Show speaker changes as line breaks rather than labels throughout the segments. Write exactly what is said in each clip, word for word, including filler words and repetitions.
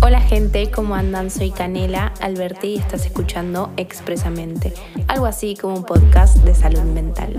Hola gente, ¿cómo andan? Soy Canela Alberti y estás escuchando Expresamente, algo así como un podcast de salud mental.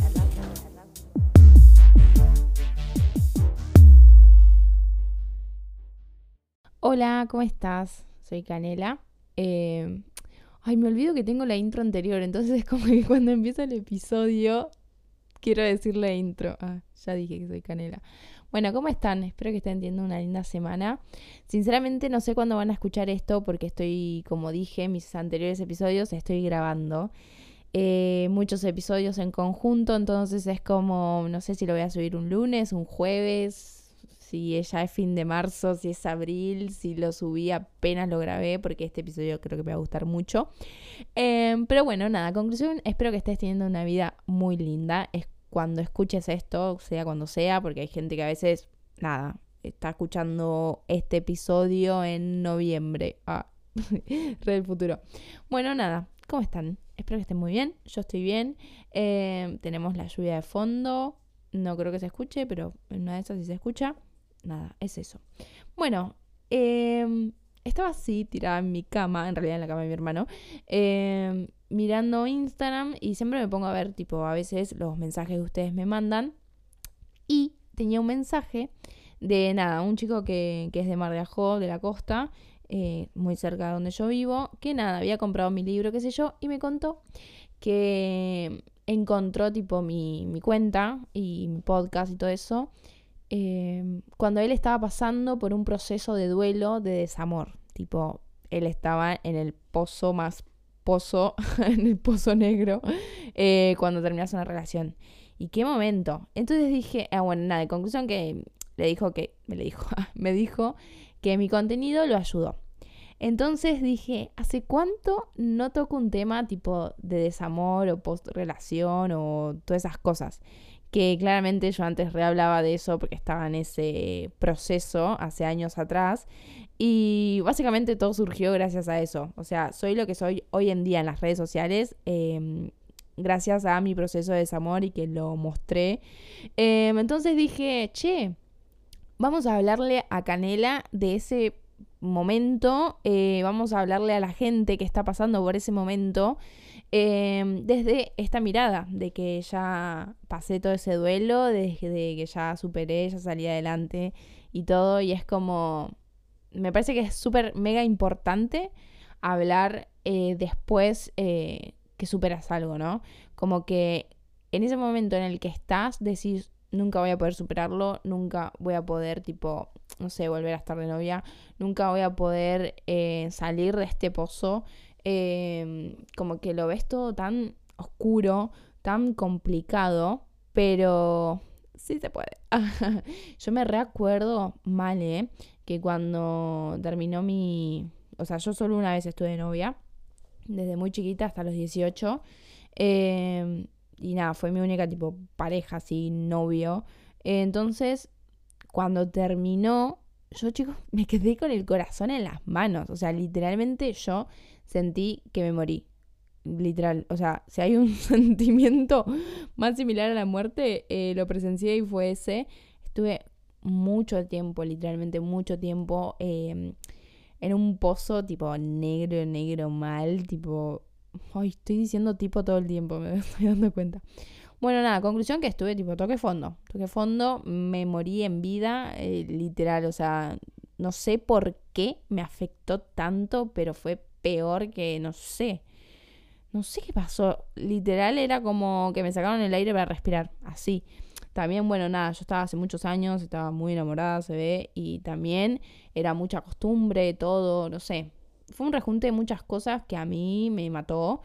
Hola, ¿cómo estás? Soy Canela. Eh... Ay, me olvido que tengo la intro anterior, entonces es como que cuando empieza el episodio quiero decir la intro. Ah, ya dije que soy Canela. Bueno, ¿cómo están? Espero que estén teniendo una linda semana. Sinceramente no sé cuándo van a escuchar esto porque estoy, como dije en mis anteriores episodios, estoy grabando eh, muchos episodios en conjunto, entonces es como, no sé si lo voy a subir un lunes, un jueves, si ya es fin de marzo, si es abril, si lo subí apenas lo grabé, porque este episodio creo que me va a gustar mucho. Eh, pero bueno, nada, conclusión, espero que estés teniendo una vida muy linda. Es cuando escuches esto, sea cuando sea, porque hay gente que a veces, nada, está escuchando este episodio en noviembre. Ah, re del futuro. Bueno, nada, ¿cómo están? Espero que estén muy bien, yo estoy bien. Eh, tenemos la lluvia de fondo, no creo que se escuche, pero en una de esas sí se escucha. Nada, es eso. Bueno, eh, estaba así tirada en mi cama, en realidad en la cama de mi hermano, eh, mirando Instagram y siempre me pongo a ver, tipo, a veces los mensajes que ustedes me mandan. Y tenía un mensaje de, nada, un chico que, que es de Mar de Ajó, de la costa, eh, muy cerca de donde yo vivo, que nada, había comprado mi libro, qué sé yo, y me contó que encontró, tipo, mi, mi cuenta y mi podcast y todo eso, eh, cuando él estaba pasando por un proceso de duelo, de desamor. Tipo, él estaba en el pozo más pozo, en el pozo negro, eh, cuando terminas una relación. ¿Y qué momento? Entonces dije, ah, bueno, nada, de conclusión que le dijo que, me le dijo, me dijo que mi contenido lo ayudó. Entonces dije, ¿hace cuánto no toco un tema tipo de desamor o post-relación o todas esas cosas? Que claramente yo antes rehablaba de eso porque estaba en ese proceso hace años atrás. Y básicamente todo surgió gracias a eso. O sea, soy lo que soy hoy en día en las redes sociales eh, gracias a mi proceso de desamor y que lo mostré. Eh, entonces dije, che, vamos a hablarle a Canela de ese momento, eh, vamos a hablarle a la gente que está pasando por ese momento eh, desde esta mirada de que ya pasé todo ese duelo, desde de que ya superé, ya salí adelante y todo, y es como, me parece que es súper mega importante hablar eh, después eh, que superas algo, ¿no? Como que en ese momento en el que estás decís, nunca voy a poder superarlo, nunca voy a poder, tipo, no sé, volver a estar de novia, nunca voy a poder eh, salir de este pozo. Eh, como que lo ves todo tan oscuro, tan complicado, pero sí se puede. Yo me recuerdo mal, ¿eh? Que cuando terminó mi... O sea, yo solo una vez estuve de novia, desde muy chiquita hasta los dieciocho. Eh, y nada, fue mi única tipo pareja, así, novio. Eh, entonces, cuando terminó, yo, chicos, me quedé con el corazón en las manos. O sea, literalmente yo sentí que me morí. Literal. O sea, si hay un sentimiento más similar a la muerte, eh, lo presencié y fue ese. Estuve mucho tiempo, literalmente mucho tiempo, eh, en un pozo tipo negro, negro mal, tipo... Ay, estoy diciendo tipo todo el tiempo, me estoy dando cuenta. Bueno, nada, conclusión que estuve tipo toque fondo. Toque fondo, me morí en vida, eh, literal, o sea, no sé por qué me afectó tanto, pero fue peor que, no sé, no sé qué pasó. Literal era como que me sacaron el aire para respirar, así. También, bueno, nada, yo estaba hace muchos años, estaba muy enamorada, se ve, y también era mucha costumbre, todo, no sé. Fue un rejunte de muchas cosas que a mí me mató.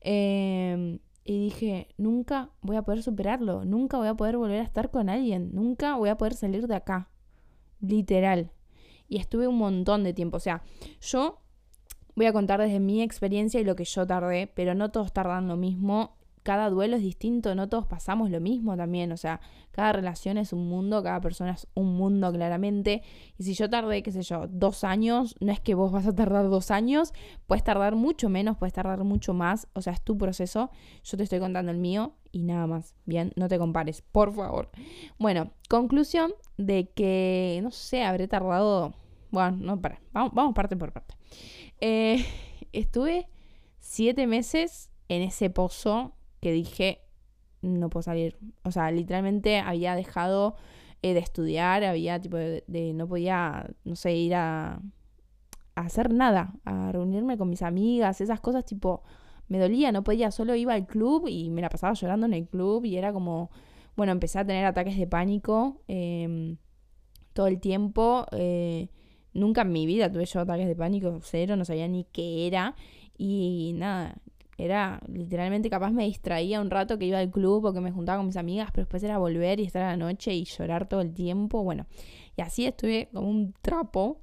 Eh, y dije, nunca voy a poder superarlo, nunca voy a poder volver a estar con alguien, nunca voy a poder salir de acá. Literal. Y estuve un montón de tiempo. O sea, yo voy a contar desde mi experiencia y lo que yo tardé, pero no todos tardan lo mismo. Cada duelo es distinto, no todos pasamos lo mismo también, o sea, cada relación es un mundo, cada persona es un mundo claramente, y si yo tardé, qué sé yo, dos años, no es que vos vas a tardar dos años, puedes tardar mucho menos, puedes tardar mucho más, o sea, es tu proceso, yo te estoy contando el mío y nada más, bien, no te compares, por favor. Bueno, conclusión de que, no sé, habré tardado, Bueno, no, para, vamos, vamos parte por parte. Eh, estuve siete meses en ese pozo que dije, no puedo salir. O sea, literalmente había dejado eh, de estudiar, había tipo de, de no podía, no sé, ir a, a hacer nada, a reunirme con mis amigas, esas cosas tipo, me dolía, no podía, solo iba al club y me la pasaba llorando en el club y era como, bueno, empecé a tener ataques de pánico eh, todo el tiempo. Eh, nunca en mi vida tuve yo ataques de pánico, cero, no sabía ni qué era y nada. Era literalmente capaz me distraía un rato que iba al club o que me juntaba con mis amigas, pero después era volver y estar a la noche y llorar todo el tiempo. Bueno, y así estuve como un trapo.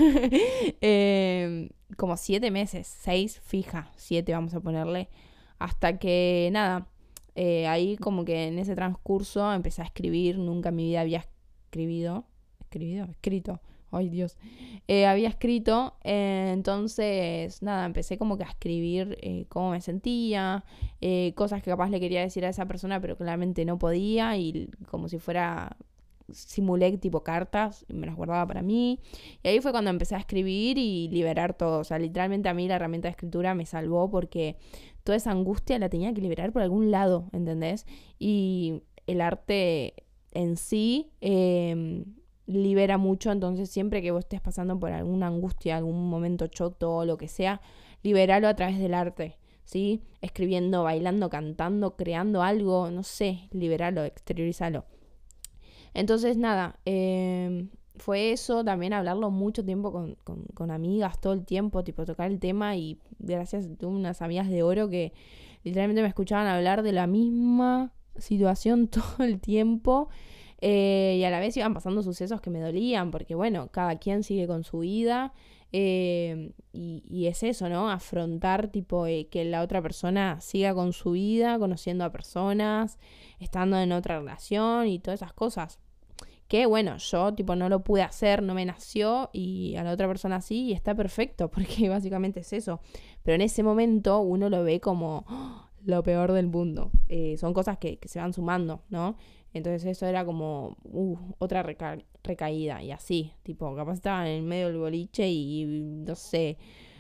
eh, como siete meses, seis fija, siete vamos a ponerle. Hasta que nada, eh, ahí como que en ese transcurso empecé a escribir. Nunca en mi vida había escribido. ¿Escribido? Escrito. Ay, Dios. Eh, había escrito, eh, entonces, nada, empecé como que a escribir eh, cómo me sentía, eh, cosas que capaz le quería decir a esa persona, pero claramente no podía, y como si fuera, simulé tipo cartas, y me las guardaba para mí. Y ahí fue cuando empecé a escribir y liberar todo. O sea, literalmente a mí la herramienta de escritura me salvó porque toda esa angustia la tenía que liberar por algún lado, ¿entendés? Y el arte en sí... Eh, libera mucho, entonces siempre que vos estés pasando por alguna angustia, algún momento choto o lo que sea, liberalo a través del arte, ¿sí? Escribiendo, bailando, cantando, creando algo, no sé, liberalo, exteriorizalo. Entonces nada, eh, fue eso, también hablarlo mucho tiempo con, con, con amigas, todo el tiempo, tipo tocar el tema y gracias, tuve unas amigas de oro que literalmente me escuchaban hablar de la misma situación todo el tiempo. Eh, y a la vez iban pasando sucesos que me dolían, porque bueno, cada quien sigue con su vida. Eh, y, y es eso, ¿no? Afrontar tipo eh, que la otra persona siga con su vida, conociendo a personas, estando en otra relación y todas esas cosas. Que bueno, yo tipo no lo pude hacer, no me nació y a la otra persona sí y está perfecto, porque básicamente es eso. Pero en ese momento uno lo ve como ¡oh!, lo peor del mundo. Eh, son cosas que, que se van sumando, ¿no? Entonces eso era como uh, otra reca- recaída y así, tipo, capaz estaba en el medio del boliche y, y no sé,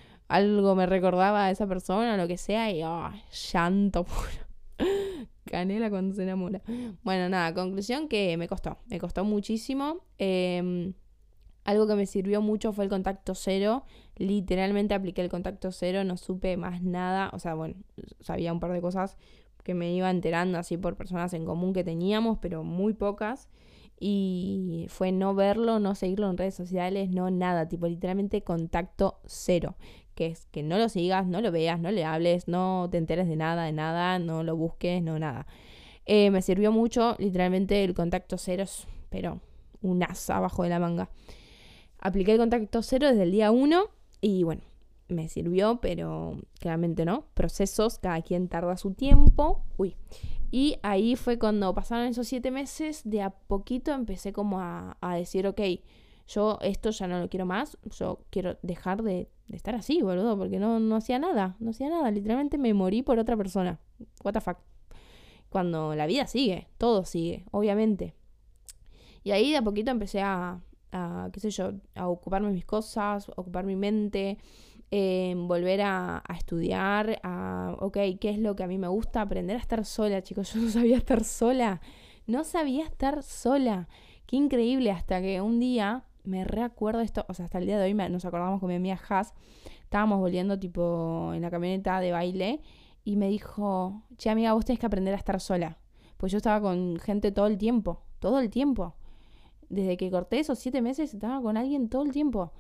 algo me recordaba a esa persona o lo que sea y oh, llanto puro. Canela cuando se enamora. Bueno, nada, conclusión que me costó, me costó muchísimo. Eh, algo que me sirvió mucho fue el contacto cero. Literalmente apliqué el contacto cero, no supe más nada. O sea, bueno, sabía un par de cosas que me iba enterando así por personas en común que teníamos, pero muy pocas. Y fue no verlo, no seguirlo en redes sociales, no nada. Tipo, literalmente contacto cero. Que es que no lo sigas, no lo veas, no le hables, no te enteres de nada, de nada, no lo busques, no nada. Eh, me sirvió mucho, literalmente el contacto cero es, pero un as abajo de la manga. Apliqué el contacto cero desde el día uno y bueno, me sirvió, pero claramente no. Procesos, cada quien tarda su tiempo. Uy. Y ahí fue cuando pasaron esos siete meses, de a poquito empecé como a, a decir, ok, yo esto ya no lo quiero más, yo quiero dejar de, de estar así, boludo, porque no, no hacía nada, no hacía nada, literalmente me morí por otra persona. What the fuck. Cuando la vida sigue, todo sigue, obviamente. Y ahí de a poquito empecé a, a qué sé yo, a ocuparme mis cosas, ocupar mi mente, eh, volver a, a estudiar, a, ok, ¿qué es lo que a mí me gusta? Aprender a estar sola, chicos. Yo no sabía estar sola, no sabía estar sola. Qué increíble, hasta que un día me reacuerdo esto, o sea, hasta el día de hoy me, nos acordamos con mi amiga Has, estábamos volviendo tipo en la camioneta de baile y me dijo, che amiga, vos tenés que aprender a estar sola. Pues yo estaba con gente todo el tiempo, todo el tiempo. Desde que corté esos siete meses estaba con alguien todo el tiempo.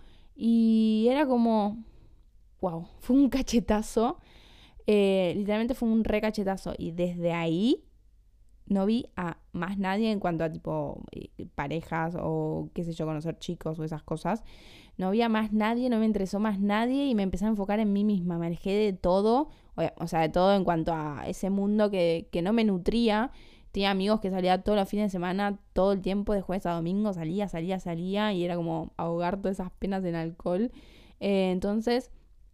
Y era como, wow, fue un cachetazo. Eh, literalmente fue un re cachetazo. Y desde ahí no vi a más nadie en cuanto a tipo eh, parejas o qué sé yo, conocer chicos o esas cosas. No había más nadie, no me interesó más nadie y me empecé a enfocar en mí misma. Me alejé de todo, o, o sea, de todo en cuanto a ese mundo que, que no me nutría. Tenía amigos que salía todos los fines de semana, todo el tiempo, de jueves a domingo, salía, salía, salía, y era como ahogar todas esas penas en alcohol. Eh, entonces,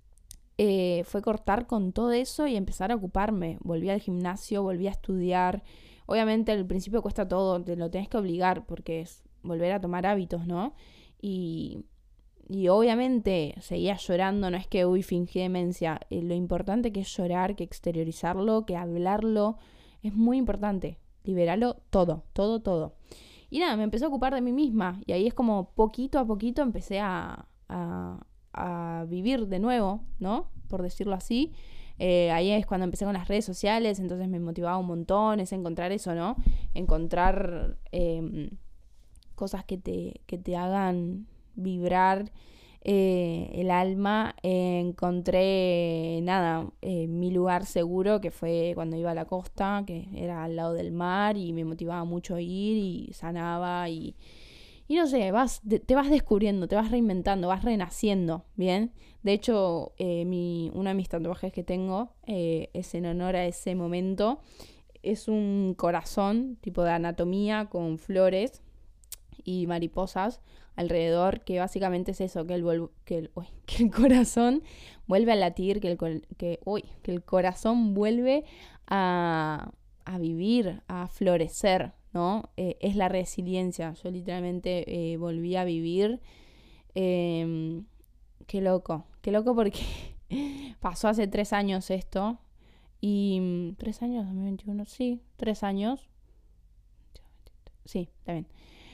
eh, fue cortar con todo eso y empezar a ocuparme. Volví al gimnasio, volví a estudiar. Obviamente al principio cuesta todo, te lo tenés que obligar porque es volver a tomar hábitos, ¿no? Y y obviamente seguía llorando, no es que, uy, fingí demencia. Eh, lo importante que es llorar, que exteriorizarlo, que hablarlo, es muy importante. Liberarlo todo, todo, todo. Y nada, me empecé a ocupar de mí misma. Y ahí es como poquito a poquito empecé a, a, a vivir de nuevo, ¿no? Por decirlo así. Eh, ahí es cuando empecé con las redes sociales, entonces me motivaba un montón, es encontrar eso, ¿no? Encontrar eh, cosas que te, que te hagan vibrar eh, el alma. Eh, encontré, nada, eh, mi lugar seguro, que fue cuando iba a la costa, que era al lado del mar, y me motivaba mucho ir y sanaba y... Y no sé, vas, te vas descubriendo, te vas reinventando, vas renaciendo, ¿bien? De hecho, eh, mi, uno de mis tatuajes que tengo eh, es en honor a ese momento. Es un corazón, tipo de anatomía, con flores y mariposas alrededor, que básicamente es eso, que el, que el, uy, que el corazón vuelve a latir, que el, que, uy, que el corazón vuelve a, a vivir, a florecer, ¿no? Eh, es la resiliencia. Yo literalmente eh, volví a vivir. Eh, qué loco, qué loco porque pasó hace tres años esto. Y tres años, dos mil veintiuno, sí, tres años. Sí, está bien.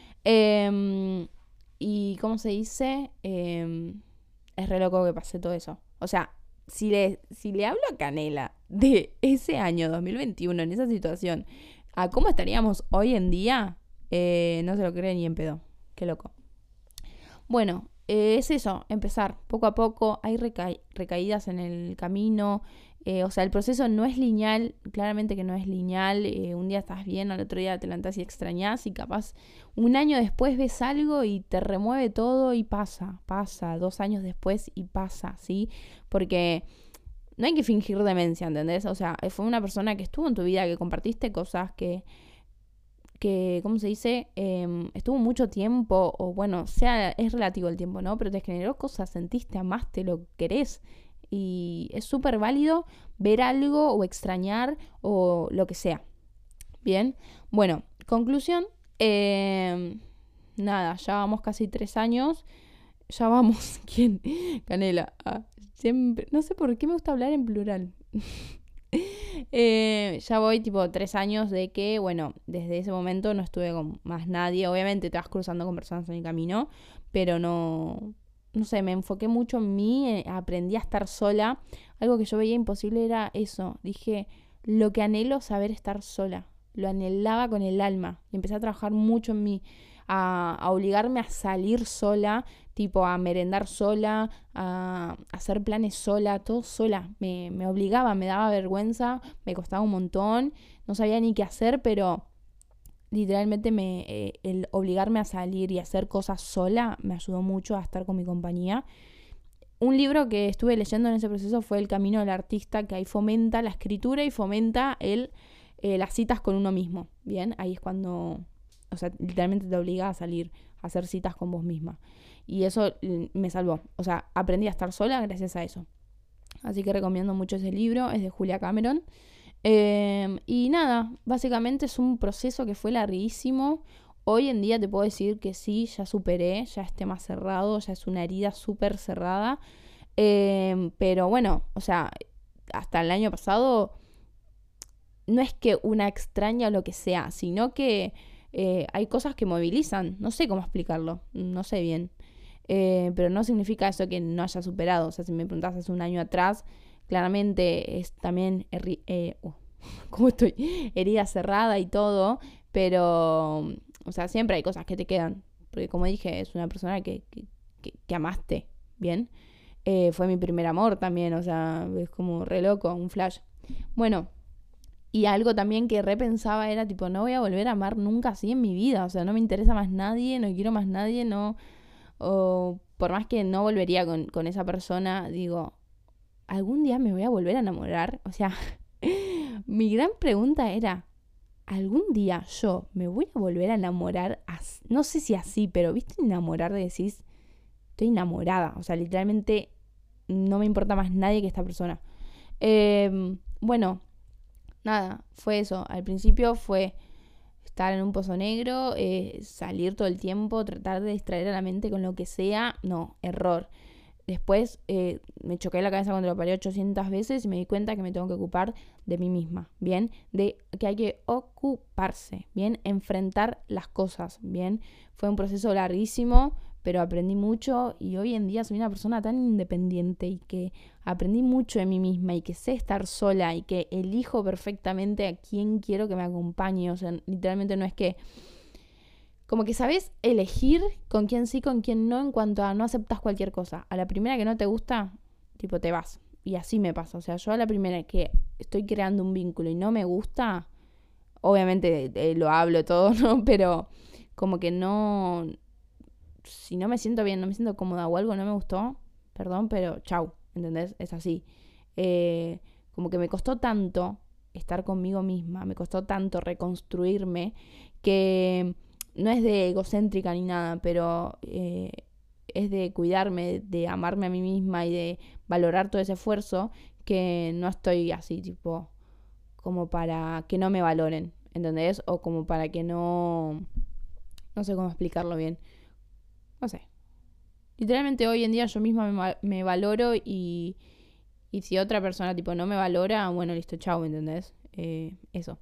Eh, y ¿cómo se dice? Eh, es re loco que pase todo eso. O sea, si le, si le hablo a Canela de ese año dos mil veintiuno, en esa situación, a cómo estaríamos hoy en día, eh, no se lo cree ni en pedo. Qué loco. Bueno, eh, es eso, empezar poco a poco. Hay reca- recaídas en el camino. Eh, o sea, el proceso no es lineal, claramente que no es lineal. Eh, un día estás bien, al otro día te levantás y extrañás, y capaz un año después ves algo y te remueve todo y pasa, pasa. Dos años después y pasa, ¿sí? Porque no hay que fingir demencia, ¿entendés? O sea, fue una persona que estuvo en tu vida, que compartiste cosas, que, que ¿cómo se dice? Eh, estuvo mucho tiempo, o bueno, sea, es relativo el tiempo, ¿no? Pero te generó cosas, sentiste, amaste, lo querés. Y es súper válido ver algo o extrañar o lo que sea. Bien, bueno, conclusión. Eh, nada, ya vamos casi tres años. Ya vamos, ¿quién? Canela. Ah, siempre, no sé por qué me gusta hablar en plural. eh, ya voy tipo tres años de que, bueno, desde ese momento no estuve con más nadie. Obviamente te vas cruzando con personas en el camino, pero no, no sé, me enfoqué mucho en mí, eh, aprendí a estar sola. Algo que yo veía imposible era eso. Dije, lo que anhelo es saber estar sola. Lo anhelaba con el alma y empecé a trabajar mucho en mí, a, a obligarme a salir sola, tipo a merendar sola, a hacer planes sola, todo sola. Me, me obligaba, me daba vergüenza, me costaba un montón, no sabía ni qué hacer, pero literalmente me, eh, el obligarme a salir y hacer cosas sola me ayudó mucho a estar con mi compañía. Un libro que estuve leyendo en ese proceso fue El camino del artista, que ahí fomenta la escritura y fomenta el, eh, las citas con uno mismo. Bien, ahí es cuando, o sea, literalmente te obliga a salir, a hacer citas con vos misma. Y eso me salvó. O sea, aprendí a estar sola gracias a eso. Así que recomiendo mucho ese libro, es de Julia Cameron. Eh, y nada, básicamente es un proceso que fue larguísimo. Hoy en día te puedo decir que sí, ya superé, ya es tema cerrado, ya es una herida súper cerrada. Eh, pero bueno, o sea, hasta el año pasado no es que una extraña o lo que sea, sino que eh, hay cosas que movilizan. No sé cómo explicarlo, no sé bien. Eh, pero no significa eso que no haya superado. O sea, si me preguntás hace un año atrás, claramente es también, eh, uh, ¿cómo estoy? Herida cerrada y todo, pero, o sea, siempre hay cosas que te quedan. Porque como dije, es una persona que, que, que, que amaste, ¿bien? Eh, fue mi primer amor también, o sea, es como re loco, un flash. Bueno, y algo también que repensaba era tipo, no voy a volver a amar nunca así en mi vida. O sea, no me interesa más nadie, no quiero más nadie, no. O por más que no volvería con, con esa persona, digo, ¿algún día me voy a volver a enamorar? O sea, mi gran pregunta era, ¿algún día yo me voy a volver a enamorar? Así? No sé si así, pero ¿viste enamorar de decís, estoy enamorada? O sea, literalmente no me importa más nadie que esta persona. Eh, bueno, nada, fue eso. Al principio fue estar en un pozo negro, eh, salir todo el tiempo, tratar de distraer a la mente con lo que sea, no, error. Después eh, me choqué la cabeza contra la pared ochocientas veces y me di cuenta que me tengo que ocupar de mí misma, ¿bien? De que hay que ocuparse, ¿bien? Enfrentar las cosas, ¿bien? Fue un proceso larguísimo, pero aprendí mucho y hoy en día soy una persona tan independiente y que aprendí mucho de mí misma y que sé estar sola y que elijo perfectamente a quién quiero que me acompañe. O sea, literalmente no es que... Como que sabes elegir con quién sí, con quién no, en cuanto a no aceptas cualquier cosa. A la primera que no te gusta, tipo te vas. Y así me pasa. O sea, yo a la primera que estoy creando un vínculo y no me gusta, obviamente eh, lo hablo todo, ¿no? Pero como que no... Si no me siento bien, no me siento cómoda o algo no me gustó, perdón, pero chau, ¿entendés? Es así. Eh, como que me costó tanto estar conmigo misma, me costó tanto reconstruirme que no es de egocéntrica ni nada, pero eh, es de cuidarme, de amarme a mí misma y de valorar todo ese esfuerzo, que no estoy así, tipo, como para que no me valoren, ¿entendés? O como para que no... No sé cómo explicarlo bien. No sé. Literalmente hoy en día yo misma me, me valoro y, y si otra persona tipo no me valora, bueno, listo, chao, ¿me entendés? Eh, eso.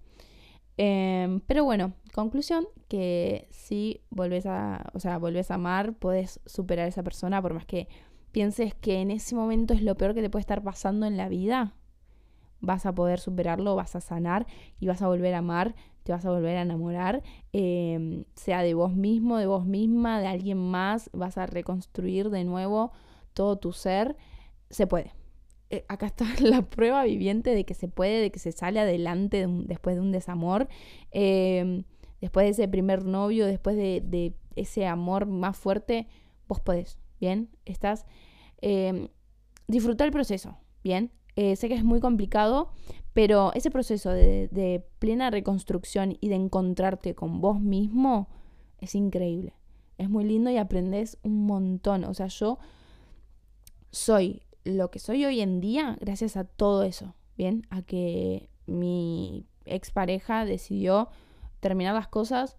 Eh, pero bueno, conclusión, que si volvés a, o sea, volvés a amar, podés superar a esa persona, por más que pienses que en ese momento es lo peor que te puede estar pasando en la vida, vas a poder superarlo, vas a sanar y vas a volver a amar, te vas a volver a enamorar, eh, sea de vos mismo, de vos misma, de alguien más, vas a reconstruir de nuevo todo tu ser, se puede. Eh, acá está la prueba viviente de que se puede, de que se sale adelante de un, después de un desamor, eh, después de ese primer novio, después de, de ese amor más fuerte, vos podés, ¿bien? Estás... Eh, disfrutar el proceso, ¿bien? Eh, sé que es muy complicado, pero ese proceso de, de plena reconstrucción y de encontrarte con vos mismo es increíble. Es muy lindo y aprendes un montón. O sea, yo soy lo que soy hoy en día gracias a todo eso, ¿bien? A que mi expareja decidió terminar las cosas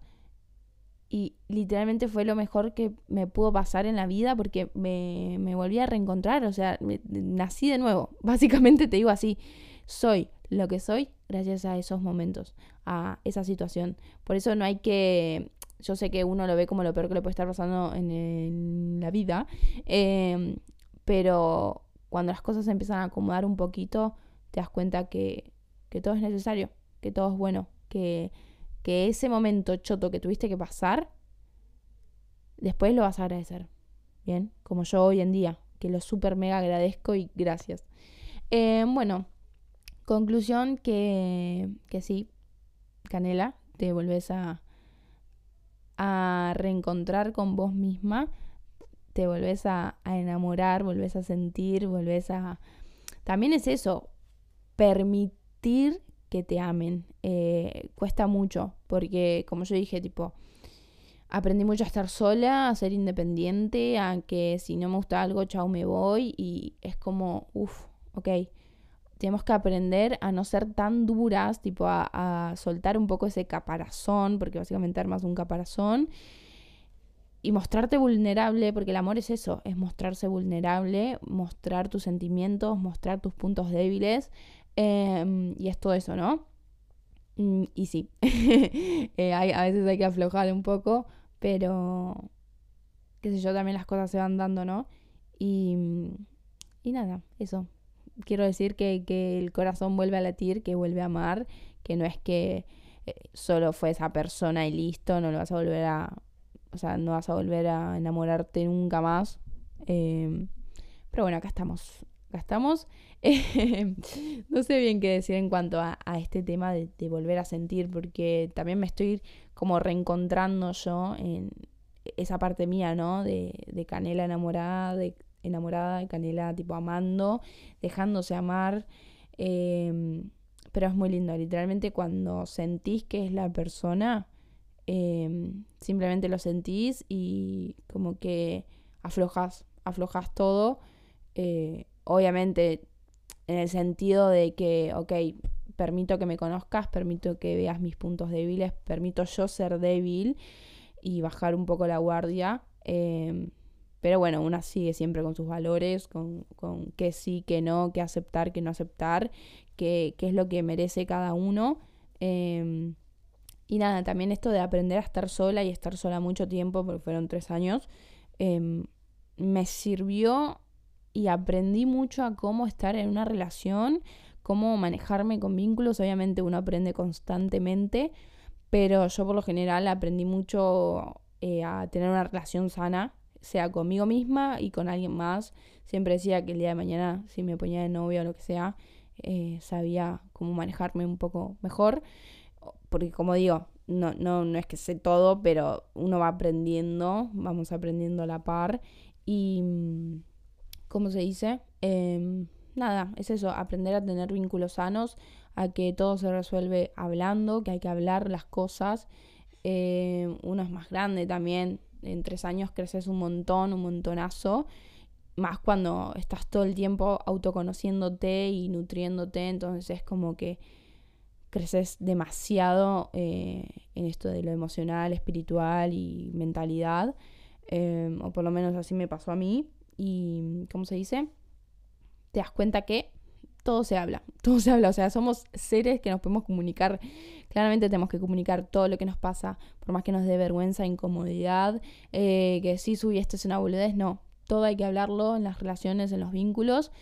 y literalmente fue lo mejor que me pudo pasar en la vida porque me, me volví a reencontrar, o sea, me, nací de nuevo. Básicamente te digo así, soy lo que soy gracias a esos momentos, a esa situación. Por eso no hay que... Yo sé que uno lo ve como lo peor que le puede estar pasando en, en la vida, eh, pero cuando las cosas se empiezan a acomodar un poquito, te das cuenta que, que todo es necesario, que todo es bueno, que que ese momento choto que tuviste que pasar, después lo vas a agradecer. Bien, como yo hoy en día, que lo súper mega agradezco y gracias. Eh, bueno, conclusión que, que sí, Canela, te volvés a, a reencontrar con vos misma, te volvés a, a enamorar, volvés a sentir, volvés a... También es eso, permitir que te amen. Eh, cuesta mucho, porque como yo dije, tipo, aprendí mucho a estar sola, a ser independiente, a que si no me gusta algo, chao, me voy. Y es como, uff, ok, tenemos que aprender a no ser tan duras, tipo a, a soltar un poco ese caparazón, porque básicamente armas un caparazón. Y mostrarte vulnerable, porque el amor es eso, es mostrarse vulnerable, mostrar tus sentimientos, mostrar tus puntos débiles. Eh, y es todo eso, ¿no? Mm, y sí, eh, hay, a veces hay que aflojar un poco, pero qué sé yo, también las cosas se van dando, ¿no? Y, y nada, eso. Quiero decir que, que el corazón vuelve a latir, que vuelve a amar, que no es que eh, solo fue esa persona y listo, no lo vas a volver a... O sea, no vas a volver a enamorarte nunca más. Eh, pero bueno, acá estamos. Acá estamos. Eh, no sé bien qué decir en cuanto a, a este tema de, de volver a sentir, porque también me estoy como reencontrando yo en esa parte mía, ¿no? De, de Canela enamorada, de enamorada, de Canela tipo amando, dejándose amar. Eh, pero es muy lindo, literalmente cuando sentís que es la persona, eh, simplemente lo sentís y como que aflojas, aflojas todo. Eh, obviamente en el sentido de que, ok, permito que me conozcas, permito que veas mis puntos débiles, permito yo ser débil y bajar un poco la guardia. Eh, pero bueno, una sigue siempre con sus valores, con, con qué sí, qué no, qué aceptar, qué no aceptar, qué, qué es lo que merece cada uno. Eh, y nada, también esto de aprender a estar sola y estar sola mucho tiempo, porque fueron tres años, eh, me sirvió y aprendí mucho a cómo estar en una relación, cómo manejarme con vínculos. Obviamente uno aprende constantemente, pero yo por lo general aprendí mucho eh, a tener una relación sana, sea conmigo misma y con alguien más. Siempre decía que el día de mañana, si me ponía de novia o lo que sea, eh, sabía cómo manejarme un poco mejor. Porque como digo, no, no, no es que sé todo, pero uno va aprendiendo, vamos aprendiendo a la par. Y, ¿cómo se dice? Eh, nada, es eso, aprender a tener vínculos sanos, a que todo se resuelve hablando, que hay que hablar las cosas. Eh, uno es más grande también, en tres años creces un montón, un montonazo, más cuando estás todo el tiempo autoconociéndote y nutriéndote, entonces es como que creces demasiado eh, en esto de lo emocional, espiritual y mentalidad, eh, o por lo menos así me pasó a mí. Y, ¿cómo se dice? Te das cuenta que todo se habla, todo se habla, o sea, somos seres que nos podemos comunicar, claramente tenemos que comunicar todo lo que nos pasa, por más que nos dé vergüenza, incomodidad, eh, que sí, uy, esto es una boludez, no, todo hay que hablarlo en las relaciones, en los vínculos,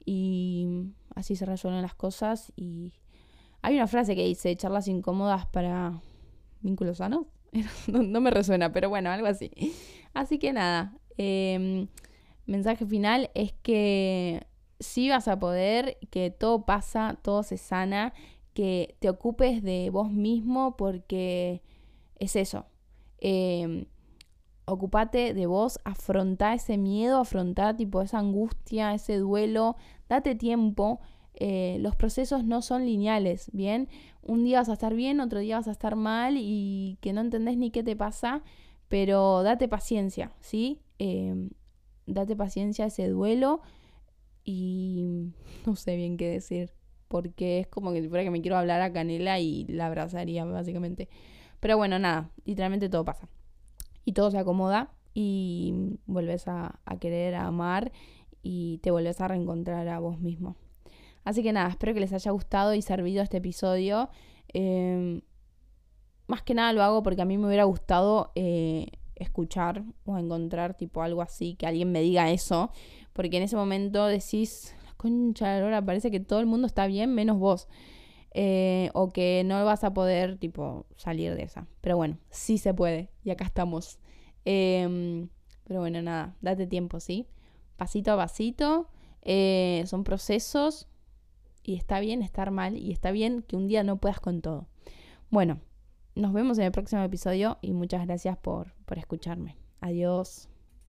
y así se resuelven las cosas. Y hay una frase que dice, charlas incómodas para vínculos sanos, no, no me resuena, pero bueno, algo así. Así que nada, eh, mensaje final es que sí vas a poder, que todo pasa, todo se sana, que te ocupes de vos mismo, porque es eso. Eh, ocupate de vos, afrontá ese miedo, afrontá tipo esa angustia, ese duelo, date tiempo. Eh, los procesos no son lineales, ¿bien? Un día vas a estar bien, otro día vas a estar mal y que no entendés ni qué te pasa, pero date paciencia, ¿sí? Eh, date paciencia a ese duelo. Y no sé bien qué decir, porque es como que si fuera que me quiero hablar a Canela y la abrazaría básicamente. Pero bueno, nada, literalmente todo pasa. Y todo se acomoda y vuelves a, a querer, a amar, y te vuelves a reencontrar a vos mismo. Así que nada, espero que les haya gustado y servido este episodio. Eh, más que nada lo hago porque a mí me hubiera gustado eh, escuchar o encontrar tipo algo así, que alguien me diga eso, porque en ese momento decís, la concha de la lora, parece que todo el mundo está bien menos vos, eh, o que no vas a poder tipo salir de esa. Pero bueno, sí se puede y acá estamos. Eh, pero bueno, nada, date tiempo, ¿sí? Pasito a pasito, eh, son procesos y está bien estar mal y está bien que un día no puedas con todo. Bueno, nos vemos en el próximo episodio y muchas gracias por, por escucharme. Adiós.